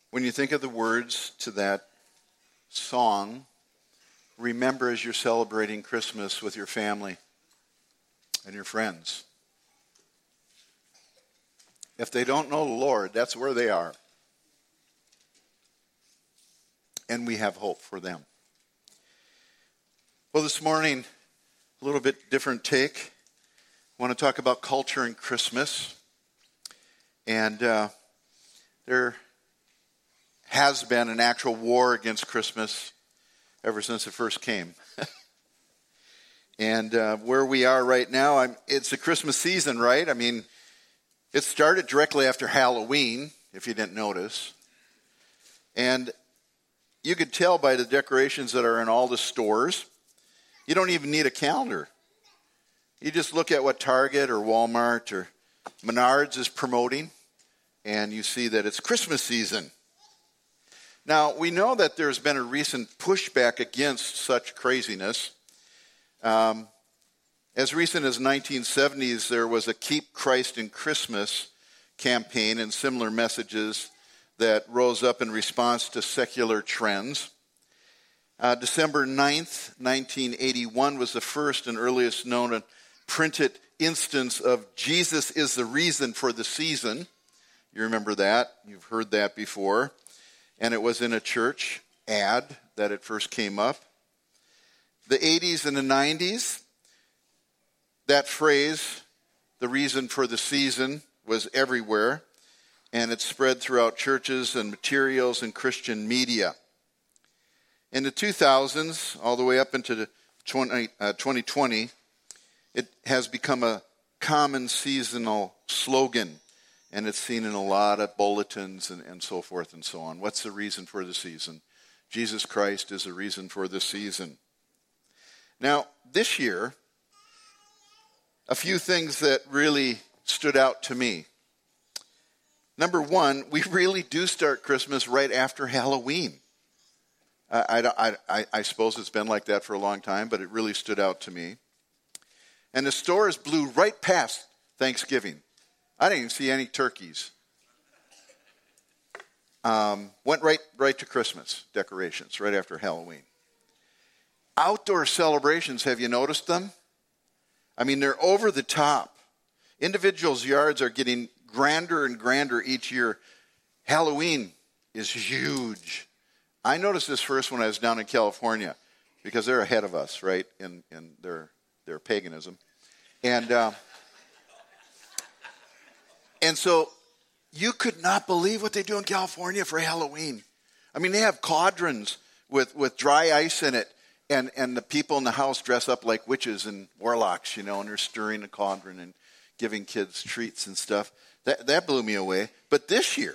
When you think of the words to that song, remember as you're celebrating Christmas with your family and your friends. If they don't know the Lord, that's where they are. And we have hope for them. Well, this morning, a little bit different take. I want to talk about culture and Christmas. And there has been an actual war against Christmas ever since it first came. And where we are right now, it's the Christmas season, right? I mean, it started directly after Halloween, if you didn't notice. And you could tell by the decorations that are in all the stores. You don't even need a calendar. You just look at what Target or Walmart or Menards is promoting, and you see that it's Christmas season. Now, we know that there's been a recent pushback against such craziness. As recent as 1970s, there was a Keep Christ in Christmas campaign and similar messages that rose up in response to secular trends. December 9th, 1981 was the first and earliest known printed instance of Jesus is the reason for the season. You remember that. You've heard that before. And it was in a church ad that it first came up. The 80s and the 90s, that phrase, the reason for the season, was everywhere. And it spread throughout churches and materials and Christian media. In the 2000s, all the way up into the 2020, it has become a common seasonal slogan. And it's seen in a lot of bulletins and so forth and so on. What's the reason for the season? Jesus Christ is the reason for the season. Now, this year, a few things that really stood out to me. Number one, we really do start Christmas right after Halloween. I suppose it's been like that for a long time, but it really stood out to me. And the stores blew right past Thanksgiving. I didn't even see any turkeys. Went right to Christmas decorations, right after Halloween. Outdoor celebrations, have you noticed them? I mean, they're over the top. Individuals' yards are getting grander and grander each year. Halloween is huge. I noticed this first when I was down in California, because they're ahead of us, right, in their paganism. And so you could not believe what they do in California for Halloween. I mean, they have cauldrons with dry ice in it, and the people in the house dress up like witches and warlocks, and they're stirring the cauldron and giving kids treats and stuff. That blew me away. But this year,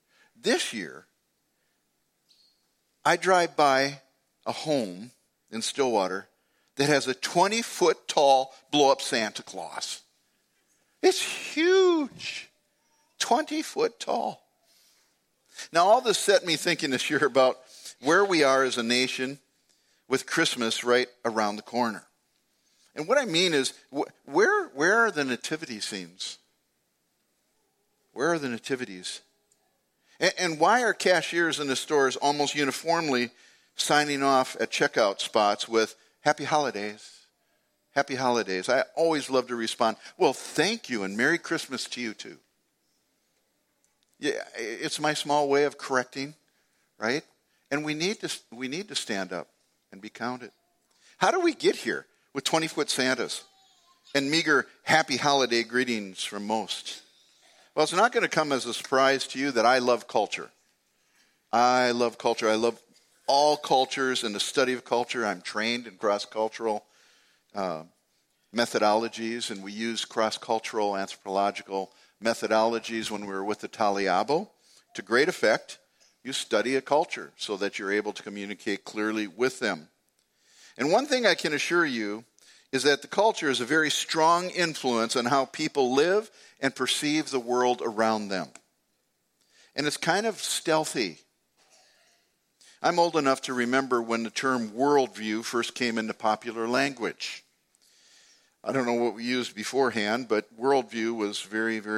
I drive by a home in Stillwater that has a 20-foot tall blow-up Santa Claus. It's huge. 20-foot tall. Now, all this set me thinking this year about where we are as a nation with Christmas right around the corner. And what I mean is, where are the nativity scenes? Where are the nativities? And why are cashiers in the stores almost uniformly signing off at checkout spots with Happy Holidays? Happy Holidays. I always love to respond, well, thank you and Merry Christmas to you too. Yeah, it's my small way of correcting, right? And we need to stand up and be counted. How do we get here with 20-foot Santas and meager happy holiday greetings from most? Well, it's not going to come as a surprise to you that I love culture. I love culture. I love all cultures and the study of culture. I'm trained in cross-cultural methodologies, and we use cross-cultural anthropological methodologies when we were with the Taliabo. To great effect, you study a culture so that you're able to communicate clearly with them. And one thing I can assure you is that the culture is a very strong influence on how people live and perceive the world around them. And it's kind of stealthy. I'm old enough to remember when the term worldview first came into popular language. I don't know what we used beforehand, but worldview was very, very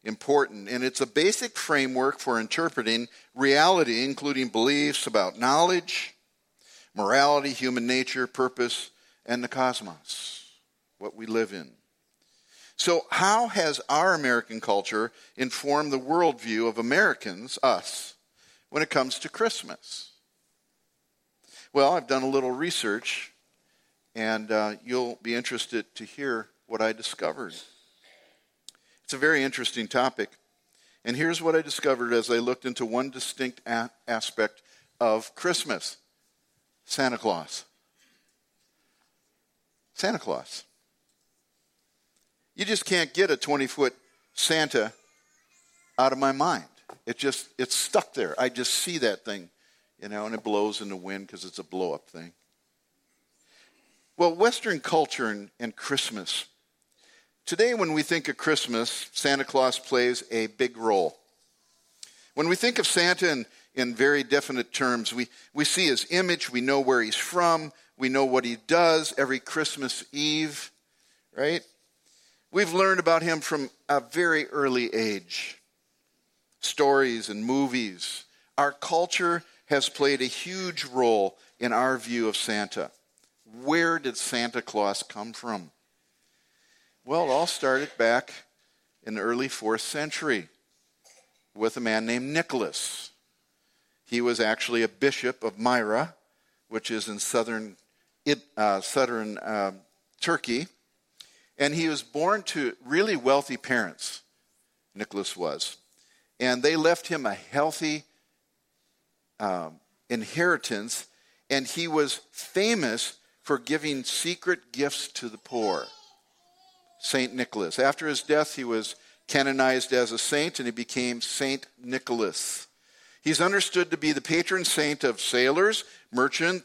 important, and it's a basic framework for interpreting reality, including beliefs about knowledge, morality, human nature, purpose, and the cosmos, what we live in. So how has our American culture informed the worldview of Americans, us, when it comes to Christmas? Well, I've done a little research, and you'll be interested to hear what I discovered. It's a very interesting topic. And here's what I discovered as I looked into one distinct aspect of Christmas: Santa Claus. Santa Claus. You just can't get a 20-foot Santa out of my mind. It's stuck there. I just see that thing, and it blows in the wind because it's a blow-up thing. Well, Western culture and Christmas. Today, when we think of Christmas, Santa Claus plays a big role. When we think of Santa in very definite terms, we see his image, we know where he's from, we know what he does every Christmas Eve, right? We've learned about him from a very early age. Stories and movies. Our culture has played a huge role in our view of Santa. Where did Santa Claus come from? Well, it all started back in the early 4th century with a man named Nicholas. He was actually a bishop of Myra, which is in southern Turkey. And he was born to really wealthy parents, Nicholas was. And they left him a healthy inheritance, and he was famous for giving secret gifts to the poor. Saint Nicholas. After his death, he was canonized as a saint, and he became Saint Nicholas. He's understood to be the patron saint of sailors, merchants,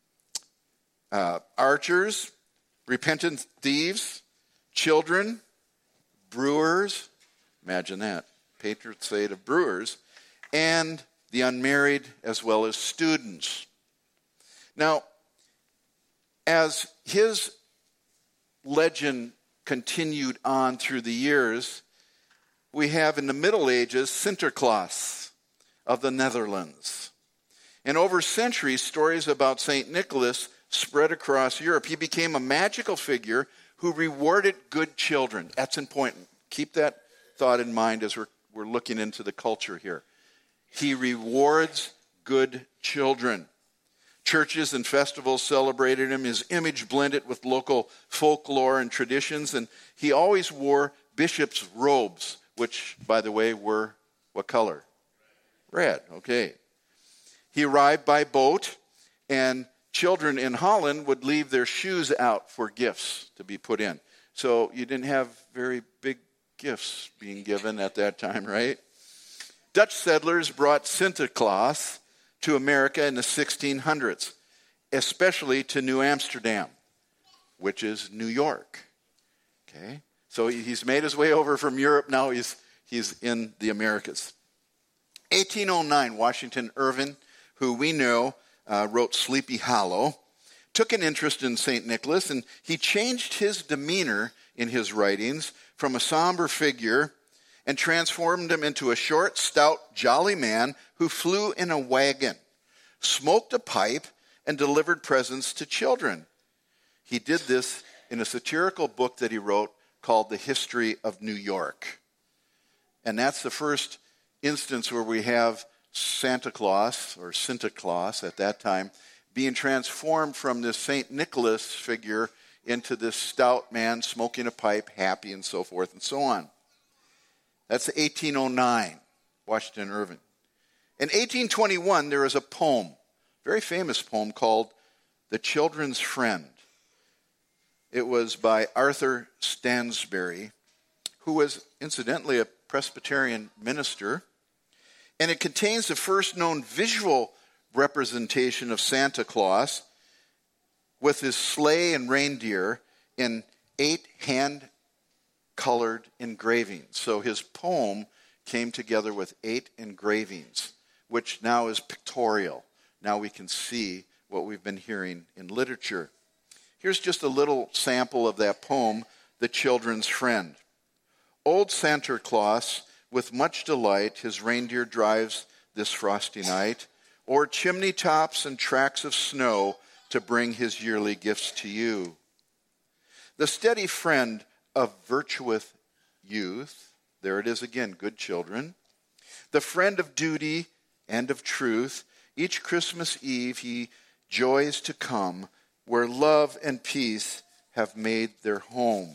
archers, repentant thieves, children, brewers, imagine that, patron saint of brewers, and the unmarried as well as students. Now, as his legend continued on through the years, we have in the Middle Ages Sinterklaas of the Netherlands. And over centuries, stories about St. Nicholas spread across Europe. He became a magical figure who rewarded good children. That's important. Keep that thought in mind as we're looking into the culture here. He rewards good children. Churches and festivals celebrated him. His image blended with local folklore and traditions, and he always wore bishop's robes, which, by the way, were what color? Red, okay. He arrived by boat, and children in Holland would leave their shoes out for gifts to be put in. So you didn't have very big gifts being given at that time, right? Dutch settlers brought Sinterklaas to America in the 1600s, especially to New Amsterdam, which is New York. Okay? So he's made his way over from Europe. Now he's in the Americas. 1809, Washington Irving, who we know wrote Sleepy Hollow, took an interest in St. Nicholas, and he changed his demeanor in his writings from a somber figure and transformed him into a short, stout, jolly man who flew in a wagon, smoked a pipe, and delivered presents to children. He did this in a satirical book that he wrote called The History of New York. And that's the first instance where we have Santa Claus, or Sinterklaas at that time, being transformed from this St. Nicholas figure into this stout man smoking a pipe, happy, and so forth and so on. That's 1809, Washington Irving. In 1821, there is a poem, very famous poem called The Children's Friend. It was by Arthur Stansbury, who was incidentally a Presbyterian minister, and it contains the first known visual representation of Santa Claus with his sleigh and reindeer in 8 hand-colored engravings. So his poem came together with 8 engravings, which now is pictorial. Now we can see what we've been hearing in literature. Here's just a little sample of that poem, The Children's Friend. Old Santa Claus with much delight his reindeer drives this frosty night, o'er chimney tops and tracks of snow to bring his yearly gifts to you. The steady friend of virtuous youth, there it is again, good children, the friend of duty and of truth, each Christmas Eve he joys to come, where love and peace have made their home.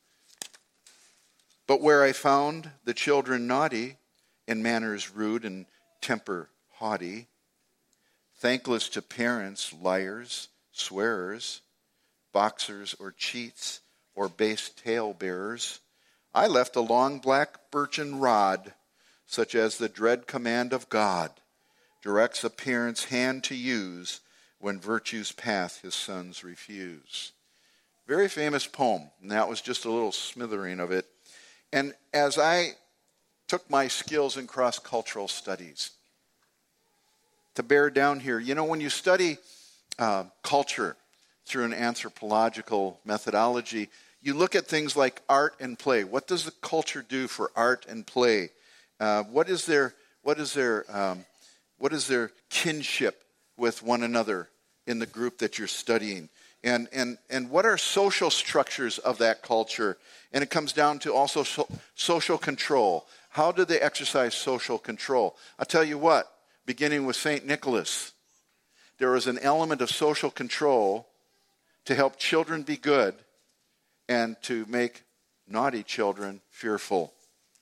But where I found the children naughty, in manners rude and temper haughty, thankless to parents, liars, swearers, boxers or cheats, or base tale-bearers, I left a long black birchen rod, such as the dread command of God directs a parent's hand to use when virtue's path his sons refuse. Very famous poem, and that was just a little smattering of it. And as I took my skills in cross-cultural studies to bear down here, you know, when you study culture through an anthropological methodology, you look at things like art and play. What does the culture do for art and play? What is their kinship with one another in the group that you're studying? And what are social structures of that culture? And it comes down to also social control. How do they exercise social control? I'll tell you what, beginning with St. Nicholas, there was an element of social control to help children be good and to make naughty children fearful.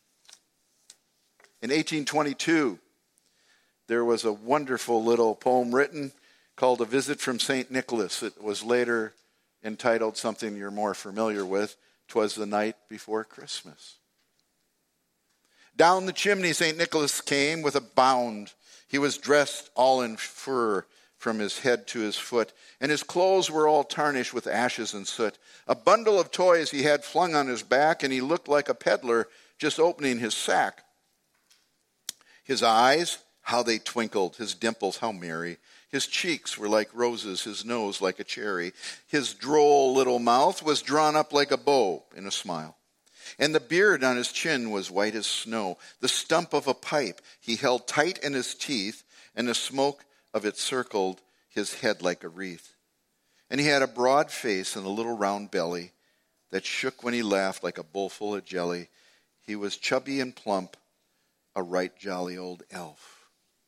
In 1822, there was a wonderful little poem written called A Visit from St. Nicholas. It was later entitled something you're more familiar with, "'Twas the Night Before Christmas." Down the chimney St. Nicholas came with a bound. He was dressed all in fur from his head to his foot, and his clothes were all tarnished with ashes and soot. A bundle of toys he had flung on his back, and he looked like a peddler just opening his sack. His eyes, how they twinkled, his dimples, how merry. His cheeks were like roses, his nose like a cherry. His droll little mouth was drawn up like a bow in a smile. And the beard on his chin was white as snow. The stump of a pipe he held tight in his teeth, and the smoke of it circled his head like a wreath. And he had a broad face and a little round belly that shook when he laughed like a bowl full of jelly. He was chubby and plump, a right jolly old elf.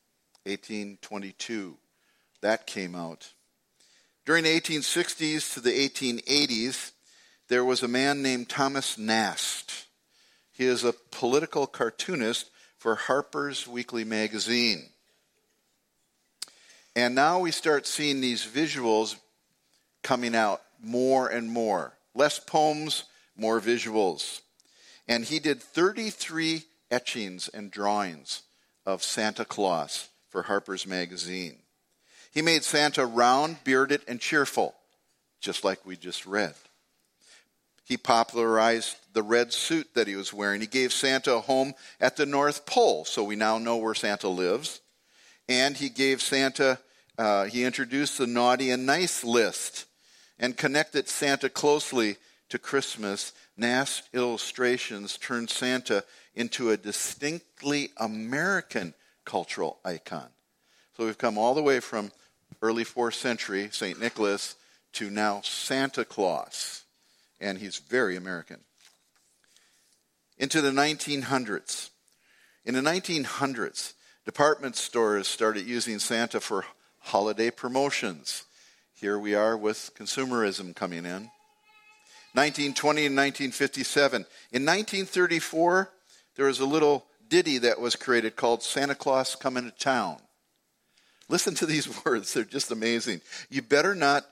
1822, that came out. During the 1860s to the 1880s, there was a man named Thomas Nast. He is a political cartoonist for Harper's Weekly magazine. And now we start seeing these visuals coming out more and more. Less poems, more visuals. And he did 33 etchings and drawings of Santa Claus for Harper's magazine. He made Santa round, bearded, and cheerful, just like we just read. He popularized the red suit that he was wearing. He gave Santa a home at the North Pole, so we now know where Santa lives. And he gave Santa, he introduced the naughty and nice list and connected Santa closely to Christmas. Nast illustrations turned Santa into a distinctly American cultural icon. So we've come all the way from early 4th century, St. Nicholas, to now Santa Claus. And he's very American. Into the 1900s. In the 1900s, department stores started using Santa for holiday promotions. Here we are with consumerism coming in. 1920 and 1957. In 1934, there was a little ditty that was created called Santa Claus Coming to Town. Listen to these words. They're just amazing. You better not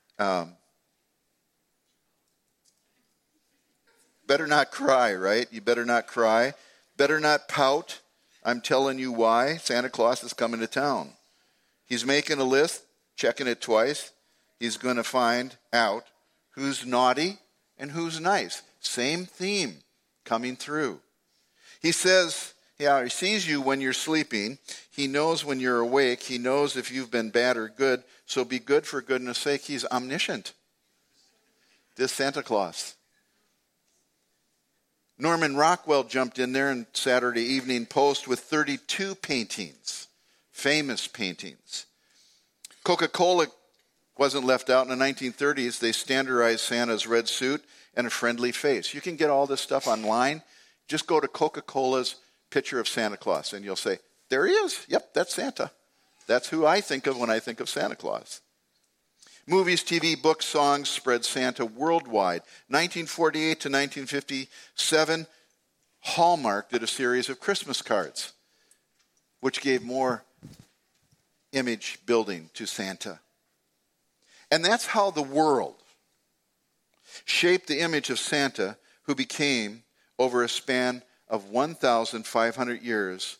cry, right? You better not cry. Better not pout. I'm telling you why. Santa Claus is coming to town. He's making a list, checking it twice. He's going to find out who's naughty and who's nice. Same theme coming through. He says, he sees you when you're sleeping. He knows when you're awake. He knows if you've been bad or good. So be good for goodness sake. He's omniscient. This Santa Claus. Norman Rockwell jumped in there in Saturday Evening Post with 32 paintings, famous paintings. Coca-Cola wasn't left out. In the 1930s, they standardized Santa's red suit and a friendly face. You can get all this stuff online. Just go to Coca-Cola's picture of Santa Claus, and you'll say, there he is. Yep, that's Santa. That's who I think of when I think of Santa Claus. Movies, TV, books, songs spread Santa worldwide. 1948 to 1957, Hallmark did a series of Christmas cards, which gave more image building to Santa. And that's how the world shaped the image of Santa, who became, over a span of 1,500 years,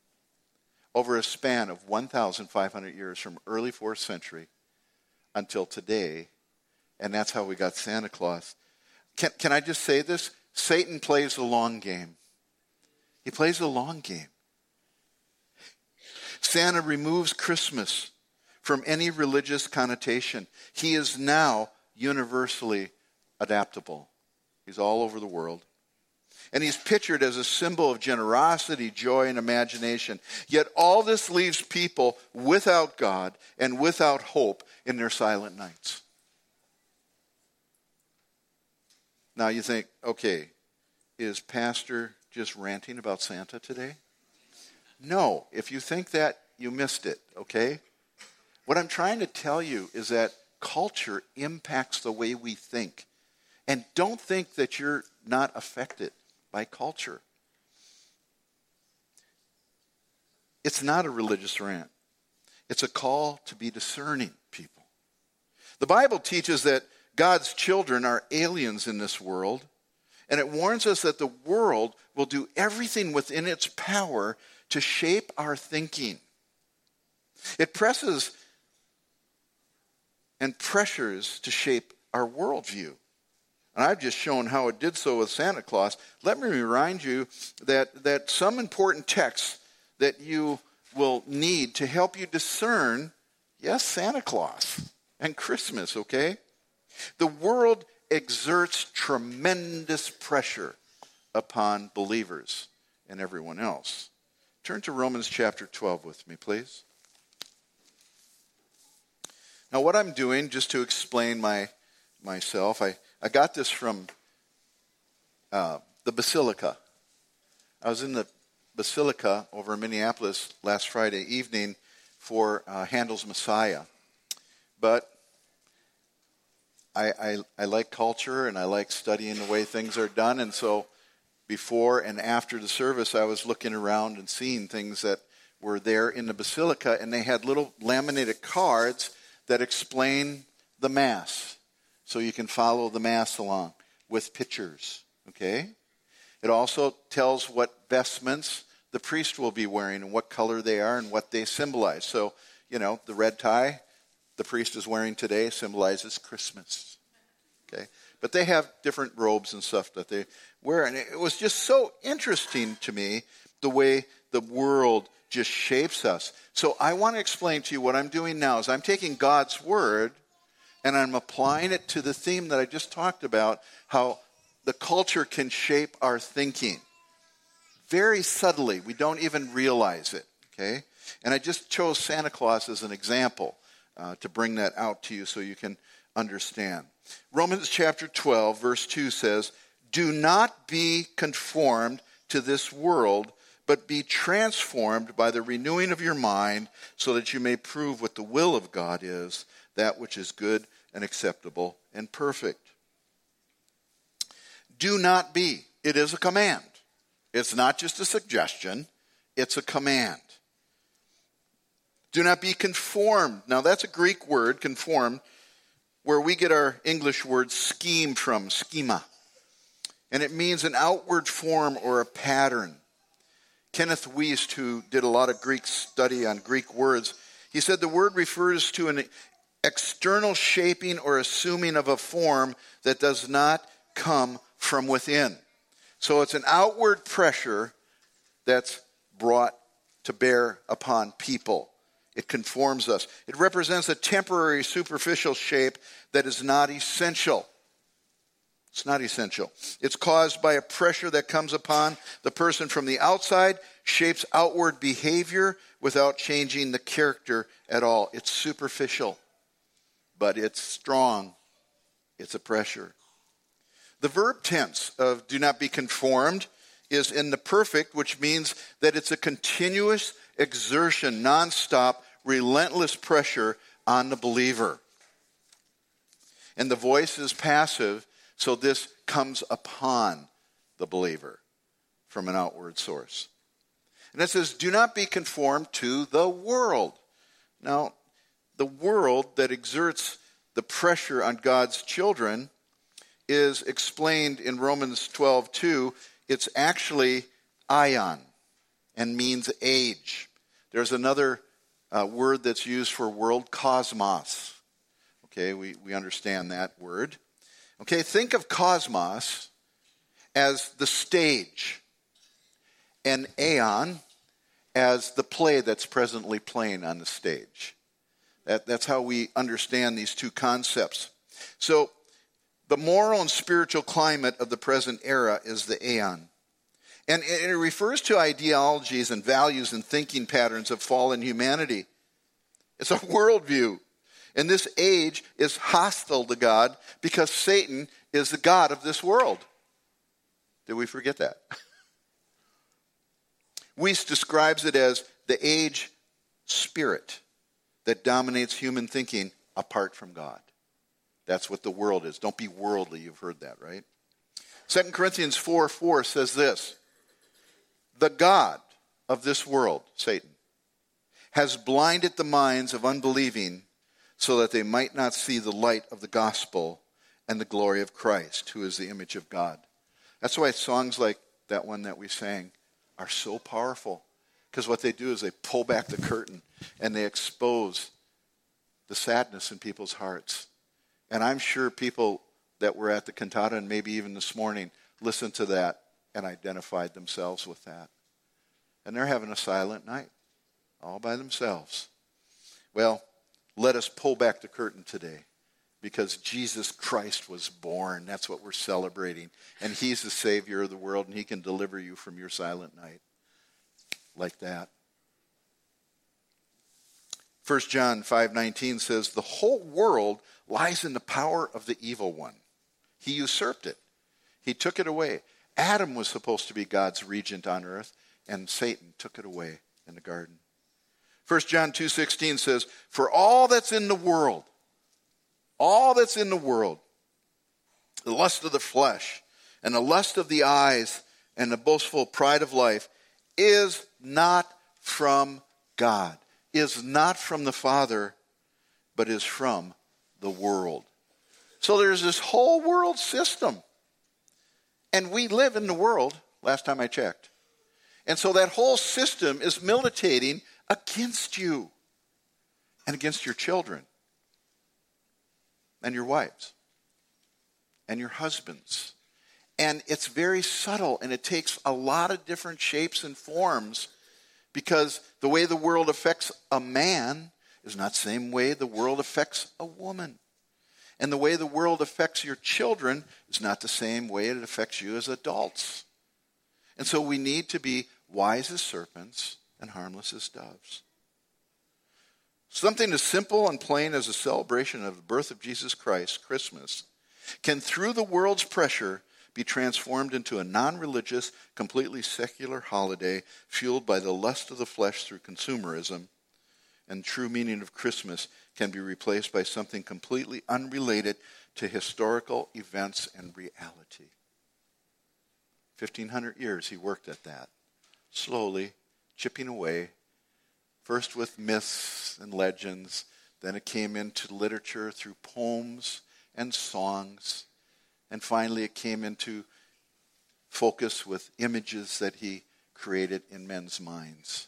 from early 4th century until today, and that's how we got Santa Claus. Can I just say this? Satan plays the long game. He plays the long game. Santa removes Christmas from any religious connotation. He is now universally adaptable. He's all over the world. And he's pictured as a symbol of generosity, joy, and imagination. Yet all this leaves people without God and without hope in their silent nights. Now you think, okay, is Pastor just ranting about Santa today? No. If you think that, you missed it, okay? What I'm trying to tell you is that culture impacts the way we think. And don't think that you're not affected by culture. It's not a religious rant. It's a call to be discerning people. The Bible teaches that God's children are aliens in this world, and it warns us that the world will do everything within its power to shape our thinking. It presses and pressures to shape our worldview. And I've just shown how it did so with Santa Claus. Let me remind you that some important texts that you will need to help you discern, yes, Santa Claus and Christmas, okay? The world exerts tremendous pressure upon believers and everyone else. Turn to Romans chapter 12 with me, please. Now, what I'm doing, just to explain myself, I got this from the Basilica. I was in the Basilica over in Minneapolis last Friday evening for Handel's Messiah. But I like culture and I like studying the way things are done. And so before and after the service, I was looking around and seeing things that were there in the Basilica. And they had little laminated cards that explain the Mass. So you can follow the Mass along with pictures, okay? It also tells what vestments the priest will be wearing and what color they are and what they symbolize. So, the red tie the priest is wearing today symbolizes Christmas, okay? But they have different robes and stuff that they wear. And it was just so interesting to me the way the world just shapes us. So I want to explain to you what I'm doing now is I'm taking God's Word and I'm applying it to the theme that I just talked about, how the culture can shape our thinking. Very subtly. We don't even realize it, okay? And I just chose Santa Claus as an example to bring that out to you so you can understand. Romans chapter 12, verse 2 says, "Do not be conformed to this world, but be transformed by the renewing of your mind, so that you may prove what the will of God is, that which is good and acceptable and perfect." Do not be. It is a command. It's not just a suggestion. It's a command. Do not be conformed. Now that's a Greek word, conformed, where we get our English word scheme from, schema. And it means an outward form or a pattern. Kenneth Wiest, who did a lot of Greek study on Greek words, he said the word refers to an external shaping or assuming of a form that does not come from within. So it's an outward pressure that's brought to bear upon people. It conforms us. It represents a temporary, superficial shape that is not essential. It's not essential. It's caused by a pressure that comes upon the person from the outside, shapes outward behavior without changing the character at all. It's superficial, but it's strong. It's a pressure. The verb tense of do not be conformed is in the perfect, which means that it's a continuous exertion, nonstop, relentless pressure on the believer. And the voice is passive, so this comes upon the believer from an outward source. And it says, do not be conformed to the world. Now, the world that exerts the pressure on God's children is explained in Romans 12:2. It's actually ion and means age. There's another word that's used for world, cosmos. Okay, we understand that word. Okay, think of cosmos as the stage and aeon as the play that's presently playing on the stage. That's how we understand these two concepts. So the moral and spiritual climate of the present era is the aeon. And it refers to ideologies and values and thinking patterns of fallen humanity. It's a worldview. And this age is hostile to God because Satan is the god of this world. Did we forget that? Weiss describes it as the age spirit that dominates human thinking apart from God. That's what the world is. Don't be worldly. You've heard that, right? 2 Corinthians 4:4 says this. The God of this world, Satan, has blinded the minds of unbelieving so that they might not see the light of the gospel and the glory of Christ, who is the image of God. That's why songs like that one that we sang are so powerful. Because what they do is they pull back the curtain and they expose the sadness in people's hearts. And I'm sure people that were at the cantata and maybe even this morning listened to that and identified themselves with that. And they're having a silent night all by themselves. Well, let us pull back the curtain today because Jesus Christ was born. That's what we're celebrating. And he's the Savior of the world, and he can deliver you from your silent night like that. 1 John 5:19 says, the whole world lies in the power of the evil one. He usurped it. He took it away. Adam was supposed to be God's regent on earth, and Satan took it away in the garden. 1 John 2:16 says, for all that's in the world, the lust of the flesh and the lust of the eyes and the boastful pride of life is not from God, is not from the Father, but is from the world. So there's this whole world system. And we live in the world, last time I checked. And so that whole system is militating against you and against your children and your wives and your husbands. And it's very subtle, and it takes a lot of different shapes and forms because the way the world affects a man is not the same way the world affects a woman. And the way the world affects your children is not the same way it affects you as adults. And so we need to be wise as serpents and harmless as doves. Something as simple and plain as a celebration of the birth of Jesus Christ, Christmas, can, through the world's pressure, be transformed into a non-religious, completely secular holiday fueled by the lust of the flesh through consumerism. And true meaning of Christmas can be replaced by something completely unrelated to historical events and reality. 1,500 years he worked at that, slowly chipping away, first with myths and legends, then it came into literature through poems and songs, and finally it came into focus with images that he created in men's minds.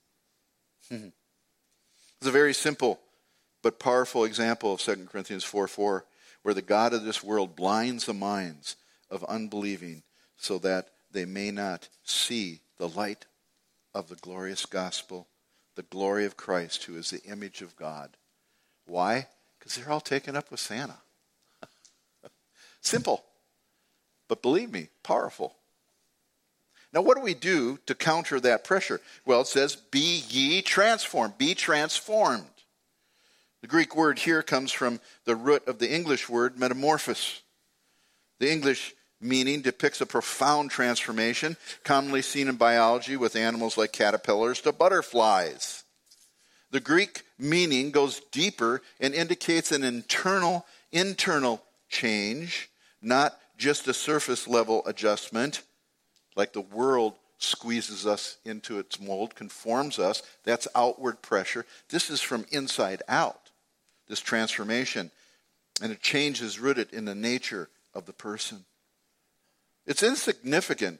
It's a very simple but powerful example of 2 Corinthians 4:4, where the God of this world blinds the minds of unbelieving so that they may not see the light of the glorious gospel, the glory of Christ, who is the image of God. Why? Because they're all taken up with Santa. Simple. but believe me, powerful. Now, what do we do to counter that pressure? Well, it says, be ye transformed. Be transformed. The Greek word here comes from the root of the English word metamorphosis. The English meaning depicts a profound transformation, commonly seen in biology with animals like caterpillars to butterflies. The Greek meaning goes deeper and indicates an internal change, not just a surface level adjustment, like the world squeezes us into its mold, conforms us. That's outward pressure. This is from inside out, this transformation. And a change is rooted in the nature of the person. It's insignificant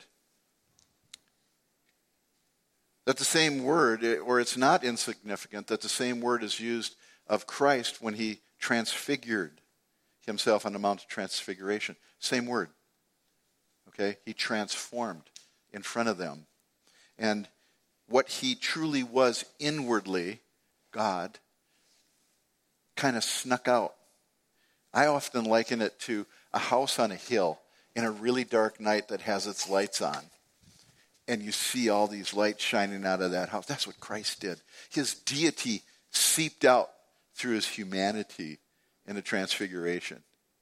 that the same word, or it's not insignificant that the same word is used of Christ when he transfigured himself on the Mount of Transfiguration. Same word. Okay? He transformed in front of them. And what he truly was inwardly, God, kind of snuck out. I often liken it to a house on a hill in a really dark night that has its lights on. And you see all these lights shining out of that house. That's what Christ did. His deity seeped out through his humanity in the transfiguration.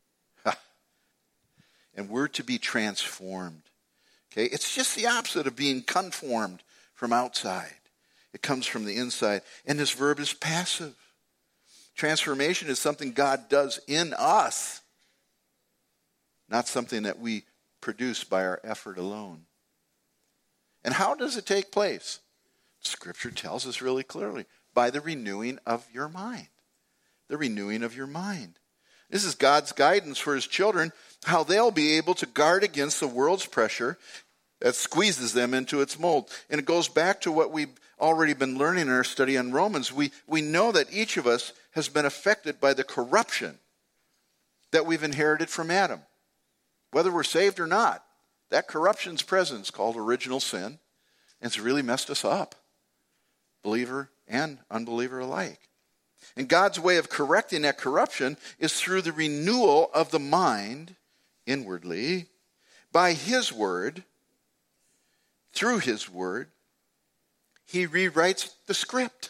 And we're to be transformed. Okay? It's just the opposite of being conformed from outside. It comes from the inside. And this verb is passive. Transformation is something God does in us, not something that we produce by our effort alone. And how does it take place? Scripture tells us really clearly. By the renewing of your mind. The renewing of your mind. This is God's guidance for his children, how they'll be able to guard against the world's pressure that squeezes them into its mold. And it goes back to what we've already been learning in our study on Romans. We know that each of us has been affected by the corruption that we've inherited from Adam. Whether we're saved or not, that corruption's present. It's called original sin, and it's really messed us up, believer and unbeliever alike. And God's way of correcting that corruption is through the renewal of the mind inwardly by his word. Through his word, he rewrites the script.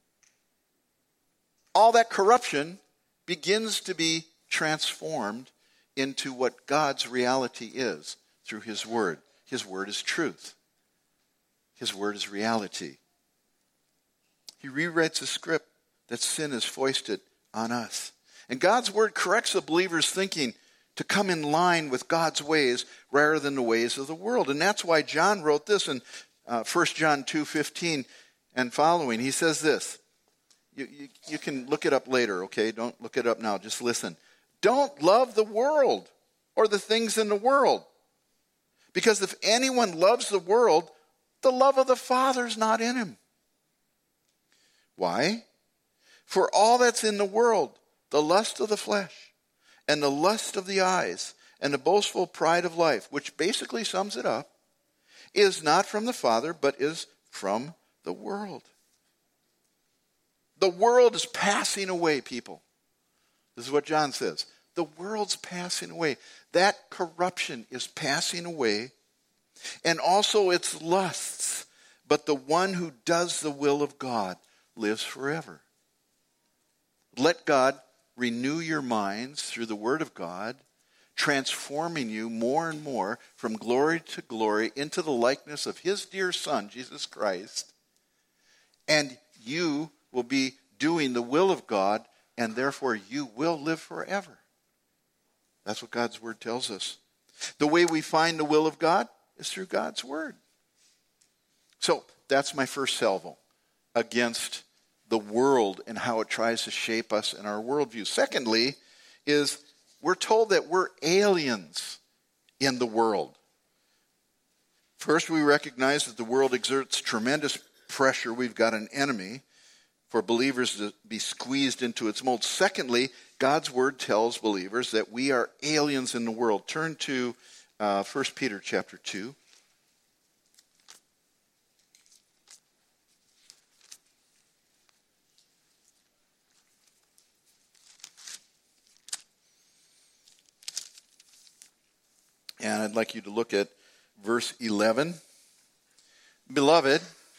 All that corruption begins to be transformed into what God's reality is through his word. His word is truth. His word is reality. He rewrites the script that sin has foisted on us. And God's word corrects the believer's thinking to come in line with God's ways rather than the ways of the world. And that's why John wrote this in 1 John 2:15 and following. He says this. You can look it up later, okay? Don't look it up now. Just listen. Don't love the world or the things in the world. Because if anyone loves the world, the love of the Father is not in him. Why? For all that's in the world, the lust of the flesh and the lust of the eyes and the boastful pride of life, which basically sums it up, is not from the Father, but is from the world. The world is passing away, people. This is what John says. The world's passing away. That corruption is passing away, and also its lusts. But the one who does the will of God lives forever. Let God renew your minds through the word of God, transforming you more and more from glory to glory into the likeness of his dear Son, Jesus Christ. And you will be doing the will of God, and therefore you will live forever. That's what God's word tells us. The way we find the will of God is through God's word. So that's my first salvo against the world and how it tries to shape us in our worldview. Secondly, is we're told that we're aliens in the world. First, we recognize that the world exerts tremendous pressure. We've got an enemy for believers to be squeezed into its mold. Secondly, God's word tells believers that we are aliens in the world. Turn to 1 Peter chapter 2. And I'd like you to look at verse 11. Beloved,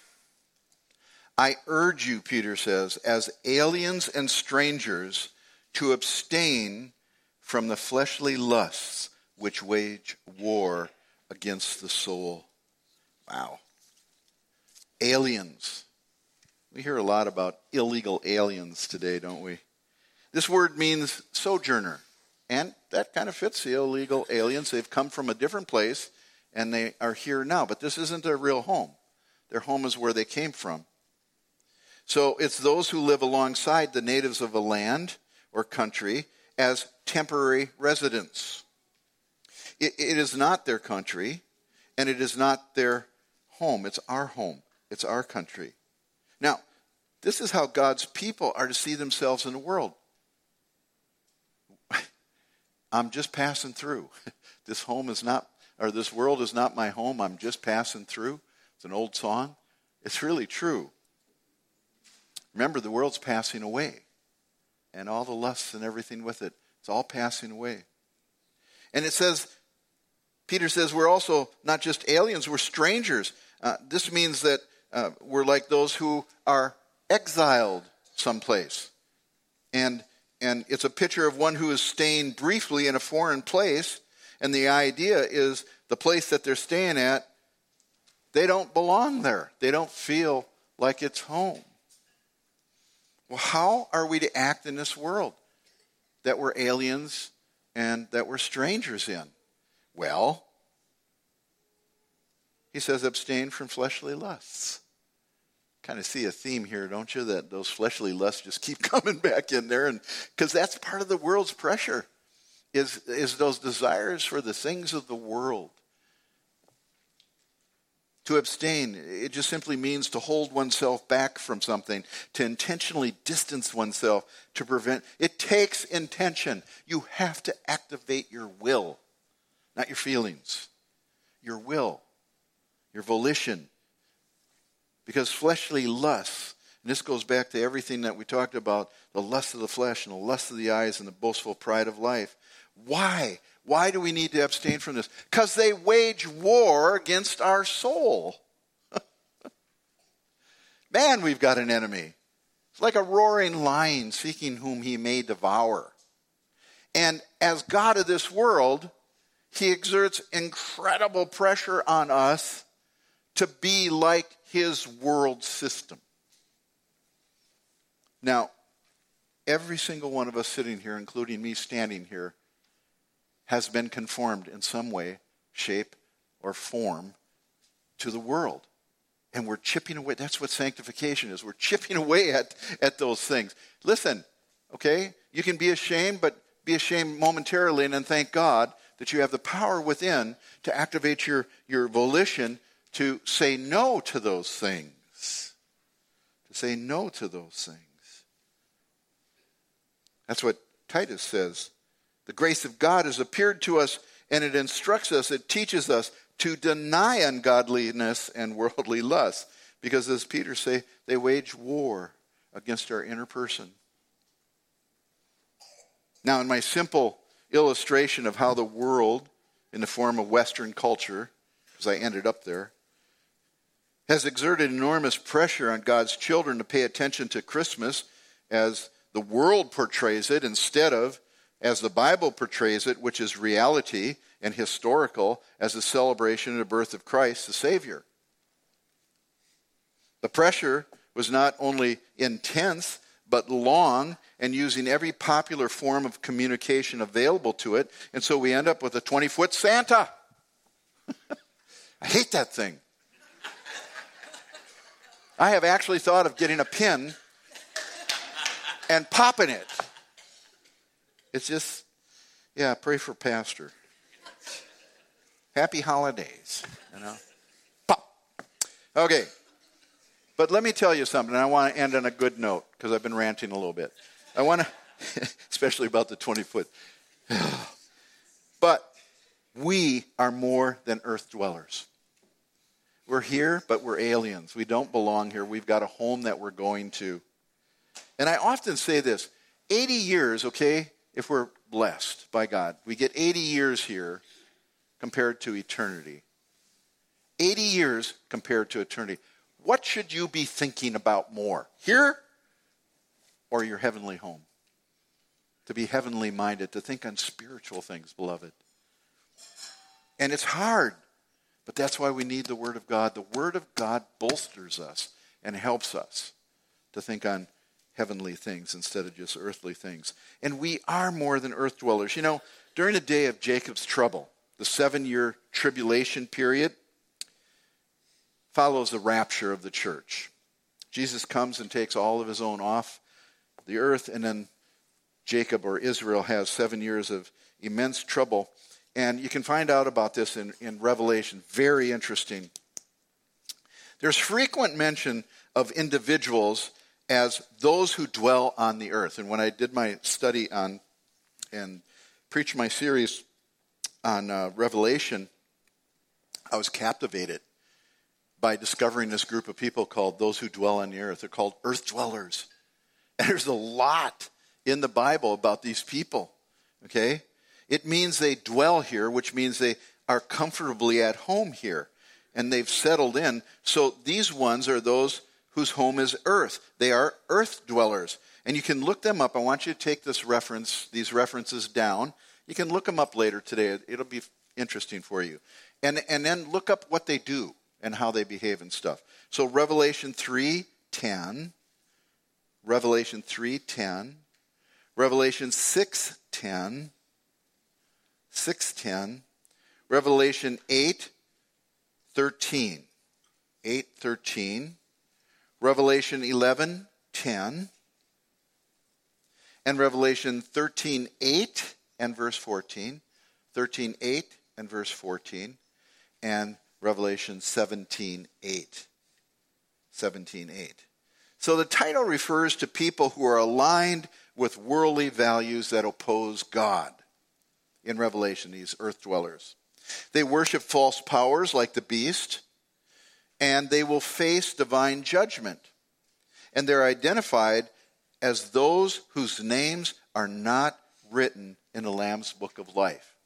I urge you, Peter says, as aliens and strangers, to abstain from the fleshly lusts which wage war against the soul. Wow. Aliens. We hear a lot about illegal aliens today, don't we? This word means sojourner. And that kind of fits the illegal aliens. They've come from a different place and they are here now. But this isn't their real home. Their home is where they came from. So it's those who live alongside the natives of a land or country as temporary residents. It is not their country, and it is not their home. It's our home. It's our country. Now, this is how God's people are to see themselves in the world. I'm just passing through. This world is not my home. I'm just passing through. It's an old song. It's really true. Remember, the world's passing away. And all the lusts and everything with it. It's all passing away. And it says, Peter says, we're also not just aliens, we're strangers. This means that we're like those who are exiled someplace. And it's a picture of one who is staying briefly in a foreign place. And the idea is the place that they're staying at, they don't belong there. They don't feel like it's home. Well, how are we to act in this world that we're aliens and that we're strangers in? Well, he says abstain from fleshly lusts. Kind of see a theme here, don't you? That those fleshly lusts just keep coming back in there, and because that's part of the world's pressure, is those desires for the things of the world. To abstain, it just simply means to hold oneself back from something, to intentionally distance oneself, to prevent. It takes intention. You have to activate your will, not your feelings. Your will, your volition. Because fleshly lusts, and this goes back to everything that we talked about, the lust of the flesh and the lust of the eyes and the boastful pride of life. Why? Why do we need to abstain from this? Because they wage war against our soul. Man, we've got an enemy. It's like a roaring lion seeking whom he may devour. And as God of this world, he exerts incredible pressure on us to be like his world system. Now, every single one of us sitting here, including me standing here, has been conformed in some way, shape, or form to the world. And we're chipping away. That's what sanctification is. We're chipping away at those things. Listen, okay? You can be ashamed, but be ashamed momentarily and then thank God that you have the power within to activate your volition to say no to those things. To say no to those things. That's what Titus says. The grace of God has appeared to us, and it instructs us, it teaches us to deny ungodliness and worldly lust. Because as Peter say, they wage war against our inner person. Now, in my simple illustration of how the world, in the form of Western culture, because I ended up there, has exerted enormous pressure on God's children to pay attention to Christmas as the world portrays it instead of as the Bible portrays it, which is reality and historical, as a celebration of the birth of Christ, the Savior. The pressure was not only intense, but long, and using every popular form of communication available to it, and so we end up with a 20-foot Santa. I hate that thing. I have actually thought of getting a pin and popping it. It's just, pray for Pastor. Happy holidays, Pop. Okay. But let me tell you something, and I want to end on a good note, because I've been ranting a little bit. I want to, especially about the 20-foot. But we are more than earth dwellers. We're here, but we're aliens. We don't belong here. We've got a home that we're going to. And I often say this, 80 years, okay, if we're blessed by God, we get 80 years here. compared to eternity. 80 years compared to eternity. What should you be thinking about more? Here or your heavenly home? To be heavenly minded, to think on spiritual things, beloved. And it's hard, but that's why we need the Word of God. The Word of God bolsters us and helps us to think on heavenly things instead of just earthly things. And we are more than earth dwellers. You know, during the day of Jacob's trouble, the 7-year tribulation period follows the rapture of the church. Jesus comes and takes all of his own off the earth, and then Jacob or Israel has 7 years of immense trouble. And you can find out about this in Revelation. Very interesting. There's frequent mention of individuals as those who dwell on the earth. And when I did my study on and preached my series on Revelation, I was captivated by discovering this group of people called those who dwell on the earth. They're called earth dwellers. And there's a lot in the Bible about these people, okay? It means they dwell here, which means they are comfortably at home here, and they've settled in. So these ones are those whose home is earth. They are earth dwellers. And you can look them up. I want you to take these references down. You can look them up later today. It'll be interesting for you. And then look up what they do and how they behave and stuff. So Revelation 3:10, Revelation 3:10, Revelation 6:10, 6:10, Revelation 8:13, 8:13, Revelation 11:10, and Revelation 13:8 and verse 14, 13:8 and verse 14, and Revelation 17:8, 17:8. So the title refers to people who are aligned with worldly values that oppose God. In Revelation, these earth dwellers. They worship false powers like the beast, and they will face divine judgment. And they're identified as those whose names are not written in the Lamb's book of life.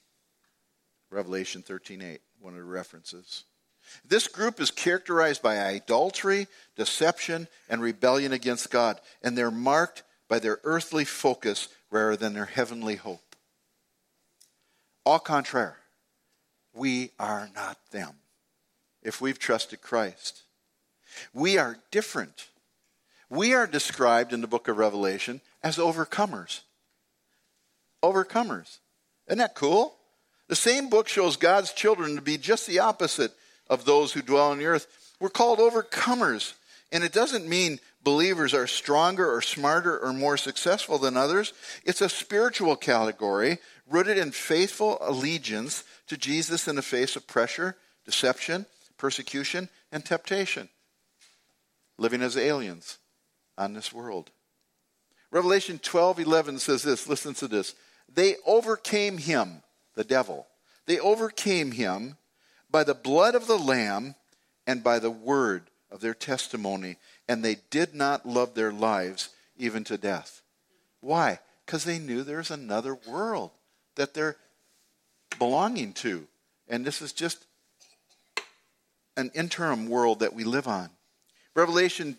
Revelation 13:8, one of the references. This group is characterized by idolatry, deception, and rebellion against God, and they're marked by their earthly focus rather than their heavenly hope. Au contraire, we are not them if we've trusted Christ. We are different. We are described in the book of Revelation as overcomers. Overcomers. Isn't that cool? The same book shows God's children to be just the opposite of those who dwell on the earth. We're called overcomers. And it doesn't mean believers are stronger or smarter or more successful than others. It's a spiritual category rooted in faithful allegiance to Jesus in the face of pressure, deception, persecution, and temptation. Living as aliens on this world. Revelation 12:11 says this. Listen to this. They overcame him, the devil. They overcame him by the blood of the Lamb and by the word of their testimony, and they did not love their lives even to death. Why? Because they knew there's another world that they're belonging to. And this is just an interim world that we live on. Revelation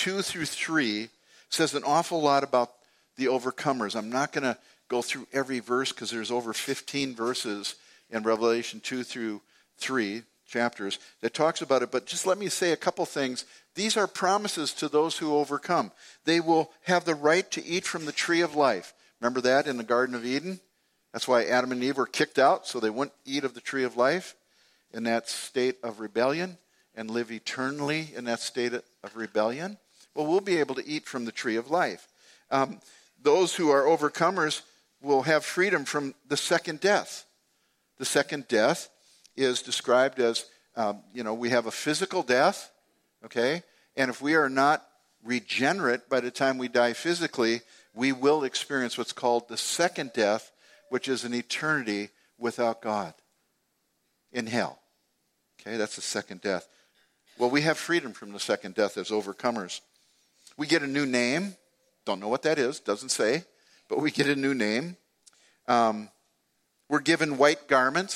2-3 says an awful lot about the overcomers. I'm not going to go through every verse because there's over 15 verses in Revelation 2-3 chapters that talks about it. But just let me say a couple things. These are promises to those who overcome. They will have the right to eat from the tree of life. Remember that in the Garden of Eden? That's why Adam and Eve were kicked out, so they wouldn't eat of the tree of life in that state of rebellion and live eternally in that state of rebellion. Well, we'll be able to eat from the tree of life. Those who are overcomers will have freedom from the second death. The second death is described as, we have a physical death, okay? And if we are not regenerate by the time we die physically, we will experience what's called the second death, which is an eternity without God in hell. Okay, that's the second death. Well, we have freedom from the second death as overcomers. We get a new name. Don't know what that is, doesn't say, but we get a new name. We're given white garments.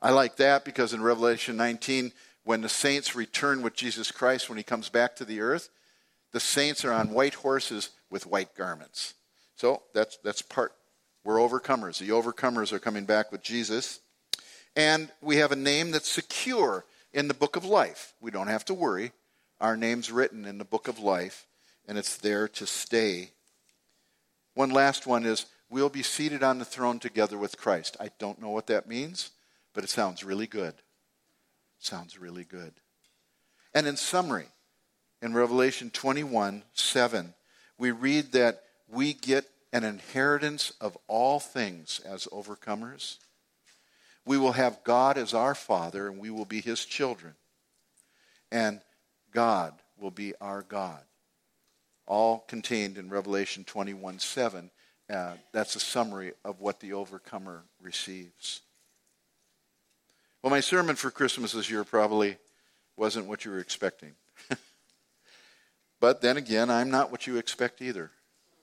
I like that because in Revelation 19, when the saints return with Jesus Christ, when he comes back to the earth, the saints are on white horses with white garments. So that's part. We're overcomers. The overcomers are coming back with Jesus. And we have a name that's secure in the book of life. We don't have to worry. Our name's written in the book of life, and it's there to stay. One last one is, we'll be seated on the throne together with Christ. I don't know what that means, but it sounds really good. Sounds really good. And in summary, in Revelation 21:7, we read that we get an inheritance of all things as overcomers. We will have God as our Father, and we will be his children. And God will be our God. All contained in Revelation 21:7. That's a summary of what the overcomer receives. Well, my sermon for Christmas this year probably wasn't what you were expecting. But then again, I'm not what you expect either.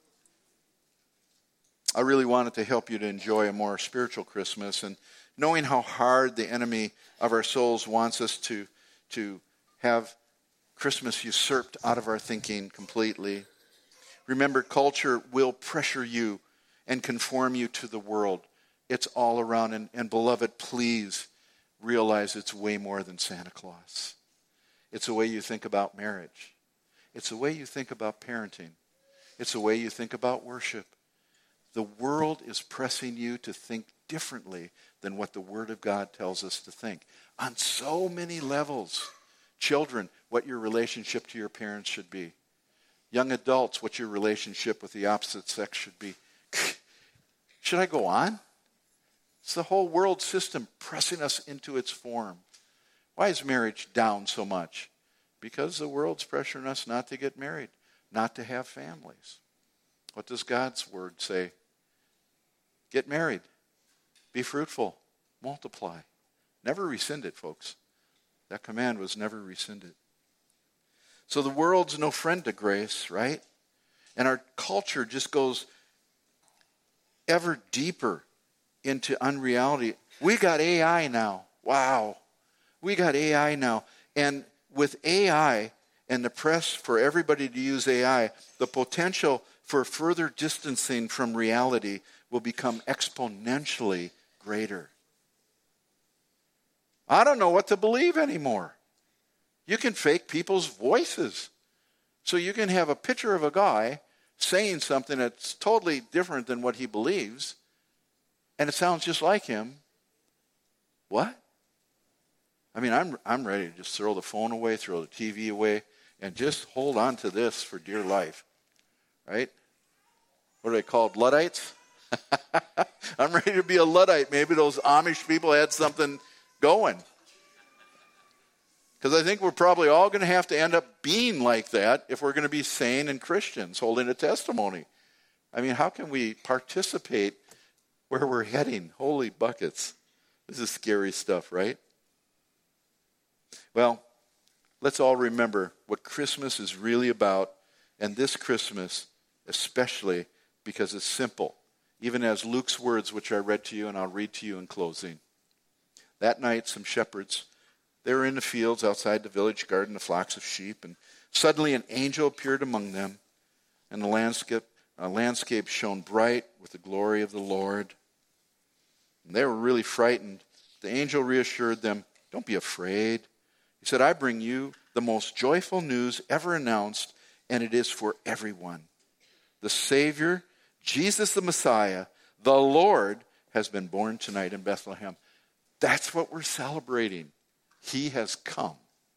I really wanted to help you to enjoy a more spiritual Christmas, and knowing how hard the enemy of our souls wants us to have Christmas usurped out of our thinking completely. Remember, culture will pressure you and conform you to the world. It's all around, and beloved, please realize it's way more than Santa Claus. It's the way you think about marriage. It's the way you think about parenting. It's the way you think about worship. The world is pressing you to think differently than what the Word of God tells us to think on so many levels. Children, what your relationship to your parents should be. Young adults, what your relationship with the opposite sex should be. Should I go on? It's the whole world system pressing us into its form. Why is marriage down so much? Because the world's pressuring us not to get married, not to have families. What does God's word say? Get married. Be fruitful. Multiply. Never rescind it, folks. That command was never rescinded. So the world's no friend to grace, right? And our culture just goes ever deeper into unreality. We got AI now. Wow. We got AI now. And with AI and the press for everybody to use AI, the potential for further distancing from reality will become exponentially greater. I don't know what to believe anymore. You can fake people's voices. So you can have a picture of a guy saying something that's totally different than what he believes, and it sounds just like him. What? I mean, I'm ready to just throw the phone away, throw the TV away, and just hold on to this for dear life. Right? What are they called? Luddites? I'm ready to be a Luddite. Maybe those Amish people had something going. Because I think we're probably all going to have to end up being like that if we're going to be sane and Christians holding a testimony. I mean, how can we participate where we're heading? Holy buckets. This is scary stuff, right? Well, let's all remember what Christmas is really about, and this Christmas especially, because it's simple. Even as Luke's words, which I read to you, and I'll read to you in closing. That night, some shepherds, they were in the fields outside the village garden, the flocks of sheep, and suddenly an angel appeared among them, and the landscape shone bright with the glory of the Lord. And they were really frightened. The angel reassured them, "Don't be afraid." He said, "I bring you the most joyful news ever announced, and it is for everyone. The Savior, Jesus the Messiah, the Lord, has been born tonight in Bethlehem." That's what we're celebrating. He has come.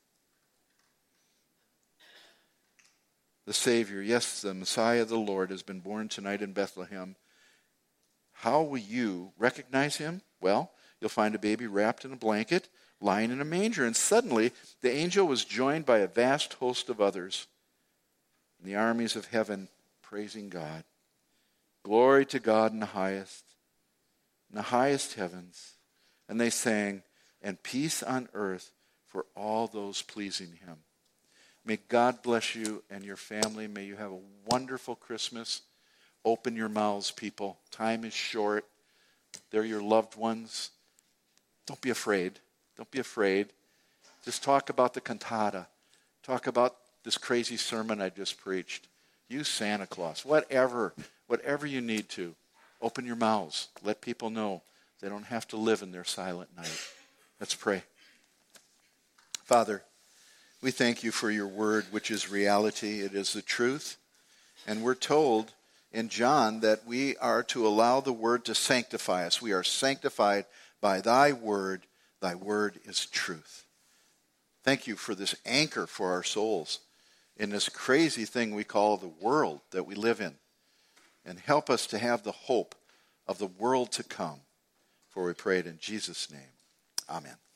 The Savior, yes, the Messiah, the Lord, has been born tonight in Bethlehem. How will you recognize him? Well, you'll find a baby wrapped in a blanket, lying in a manger. And suddenly, the angel was joined by a vast host of others, and the armies of heaven praising God. Glory to God in the highest heavens. And they sang, "And peace on earth for all those pleasing him." May God bless you and your family. May you have a wonderful Christmas. Open your mouths, people. Time is short. They're your loved ones. Don't be afraid. Don't be afraid. Just talk about the cantata. Talk about this crazy sermon I just preached. Use Santa Claus. Whatever you need to. Open your mouths. Let people know they don't have to live in their silent night. Let's pray. Father, we thank you for your word, which is reality. It is the truth. And we're told in John that we are to allow the word to sanctify us. We are sanctified by thy word. Thy word is truth. Thank you for this anchor for our souls in this crazy thing we call the world that we live in. And help us to have the hope of the world to come. For we pray it in Jesus' name. Amen.